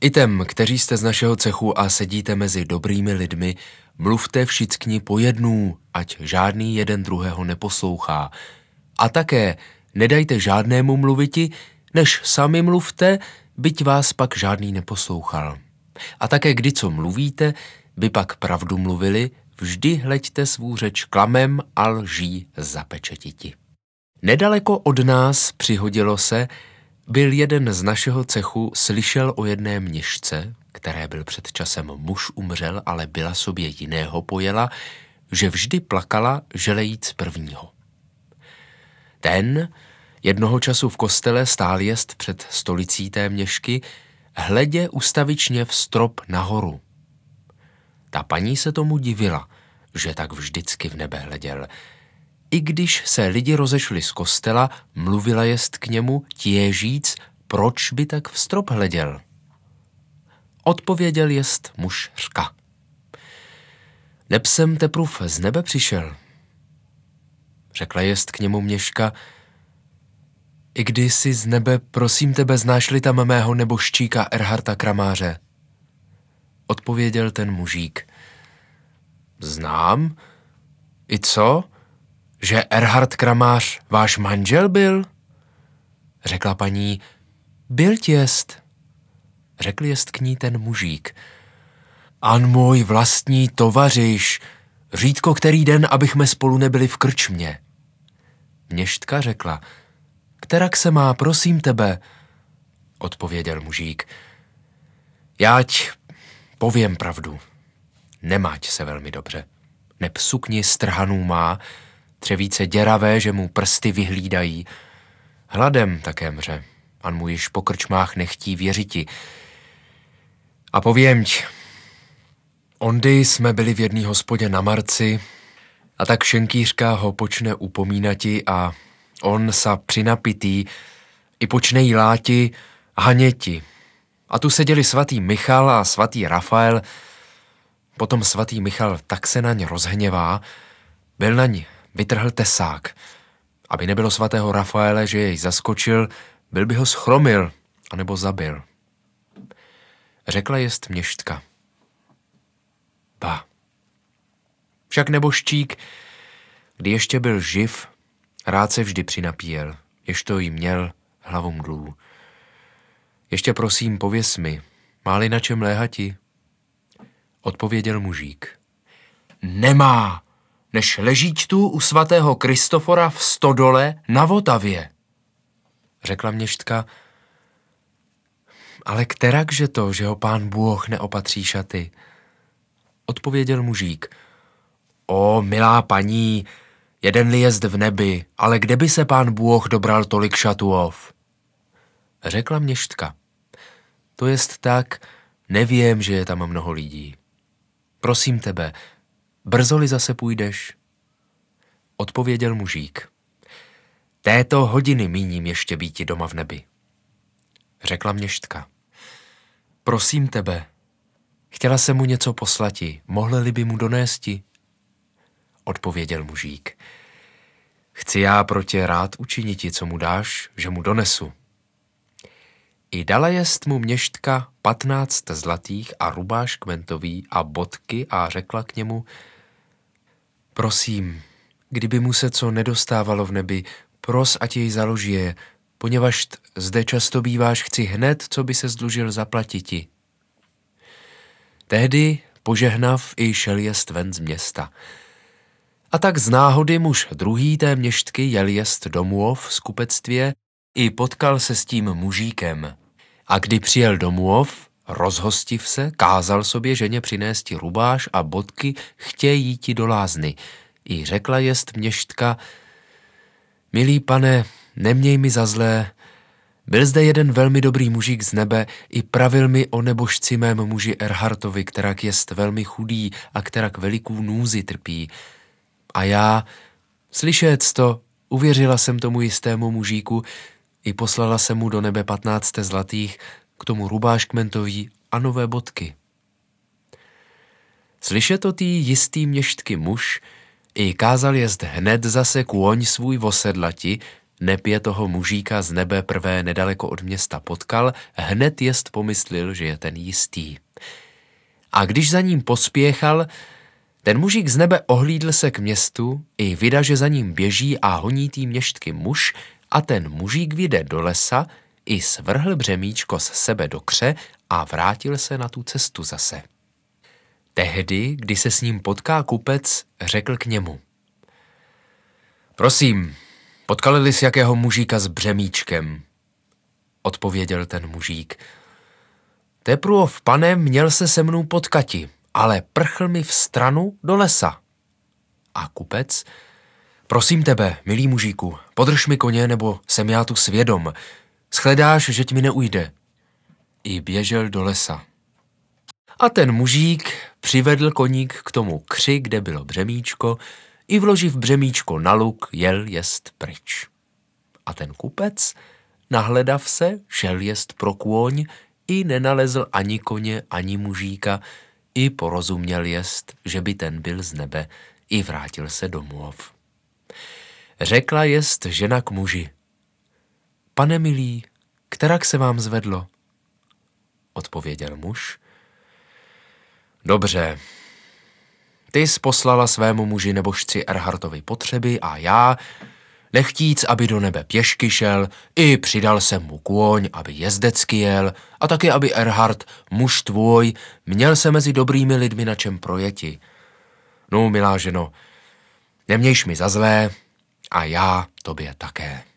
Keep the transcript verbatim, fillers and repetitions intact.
I těm, kteří jste z našeho cechu a sedíte mezi dobrými lidmi, mluvte všichni po jednů, ať žádný jeden druhého neposlouchá. A také nedajte žádnému mluviti, než sami mluvte, byť vás pak žádný neposlouchal. A také kdy co mluvíte, by pak pravdu mluvili, vždy hleďte svou řeč klamem a lží zapečetiti. Nedaleko od nás přihodilo se, byl jeden z našeho cechu slyšel o jedné měšce, které byl před časem muž umřel, ale byla sobě jiného pojela, že vždy plakala želejíc prvního. Ten jednoho času v kostele stál jest před stolicí té měšky, hledě ustavičně v strop nahoru. Ta paní se tomu divila, že tak vždycky v nebe hleděl. I když se lidi rozešli z kostela, mluvila jest k němu, těžíc, proč by tak v strop hleděl. Odpověděl jest muž řka. Neb jsem teprv z nebe přišel. Řekla jest k němu měška, i když si z nebe, prosím tebe, znáš-li tam mého nebožčíka Erharta Kramáře? Odpověděl ten mužík. Znám. I co? Že Erhart Kramář váš manžel byl? Řekla paní, byl těst. Řekl jest k ní ten mužík. An můj vlastní tovařiš, řídko který den, abychme spolu nebyli v krčmě. Měštka řekla, kterak se má, prosím tebe? Odpověděl mužík. Jáť povím pravdu. Nemáť se velmi dobře. Neb sukni strhanů má, třevíce děravé, že mu prsty vyhlídají. Hladem také mře, an mu již po krčmách nechtí věřiti. A pověmť, ondy jsme byli v jedný hospodě na marci, a tak šenkýřka ho počne upomínati a on sa přinapitý i počne jí láti haněti. A tu seděli svatý Michal a svatý Rafael. Potom svatý Michal tak se naň rozhněvá, byl naň vytrhl tesák. Aby nebylo svatého Rafaele, že jej zaskočil, byl by ho schromil, anebo zabil. Řekla jest měštka. Ba. Však nebožčík, kdy ještě byl živ, rád se vždy přinapíjel, ježto jí měl hlavu mdlů. Ještě prosím, pověz mi, má-li na čem léhati? Odpověděl mužík. Nemá, než ležíť tu u svatého Kristofora v stodole na Votavě. Řekla měštka, ale kterakže to, že ho pán Bůh neopatří šaty? Odpověděl mužík. O, milá paní, jeden-li jest v nebi, ale kde by se pán Bůh dobral tolik šatuov? Řekla měštka. To jest tak, nevím, že je tam mnoho lidí. Prosím tebe, brzo-li zase půjdeš? Odpověděl mužík. Této hodiny míním ještě býti doma v nebi. Řekla měštka. Prosím tebe, chtěla jsem mu něco poslati, mohli by mu donésti? Odpověděl mužík. Chci já pro tě rád učiniti, co mu dáš, že mu donesu. I dala jest mu měštka patnáct zlatých a rubáš kmentový a bodky a řekla k němu, prosím, kdyby mu se co nedostávalo v nebi, pros, ať jej založije, poněvadž zde často býváš, chci hned, co by se zdlužil zaplatiti. Tehdy požehnav i šel jest ven z města. A tak z náhody muž druhý té měštky jel jest domův z kupectvě i potkal se s tím mužíkem. A kdy přijel domův, rozhostiv se, kázal sobě ženě přinésti rubáš a bodky, chtějí ti do lázny. I řekla jest měštka, milý pane, neměj mi za zlé, byl zde jeden velmi dobrý mužík z nebe i pravil mi o nebožci mém muži Erhartovi, kterak jest velmi chudý a kterak velikou núzi trpí. A já, slyšec to, uvěřila jsem tomu jistému mužíku i poslala jsem mu do nebe patnáct zlatých, k tomu rubáš kmentový a nové bodky. Slyšet to tý jistý měštky muž i kázal jest hned zase kůň svůj vosedlati, neb je toho mužíka z nebe prvé nedaleko od města potkal, hned jest pomyslil, že je ten jistý. A když za ním pospěchal, ten mužík z nebe ohlídl se k městu i vida, že za ním běží a honí tý měštky muž, a ten mužík vyjde do lesa i svrhl břemíčko z sebe do kře a vrátil se na tu cestu zase. Tehdy, kdy se s ním potká kupec, řekl k němu: Prosím, potkali jsi jakého mužíka s břemíčkem? Odpověděl ten mužík: Teprův pane, měl se se mnou potkati, ale prchl mi v stranu do lesa. A kupec: Prosím tebe, milý mužíku, podrž mi koně, nebo jsem já tu svědom. Shledáš, že mi neujde. I běžel do lesa. A ten mužík přivedl koník k tomu kři, kde bylo břemíčko, i vloživ břemíčko na luk, jel jest pryč. A ten kupec, nahledav se, šel jest pro kůň, i nenalezl ani koně, ani mužíka, i porozuměl jest, že by ten byl z nebe, i vrátil se domov. Řekla jest žena k muži: Pane milý, kterak se vám zvedlo? Odpověděl muž: Dobře, ty jsi poslala svému muži nebožci Erhartovi potřeby a já, nechtíc, aby do nebe pěšky šel, i přidal jsem mu kůň, aby jezdecky jel, a taky, aby Erhart, muž tvůj, měl se mezi dobrými lidmi na čem projeti. No, milá ženo, nemějš mi za zlé a já tobě také.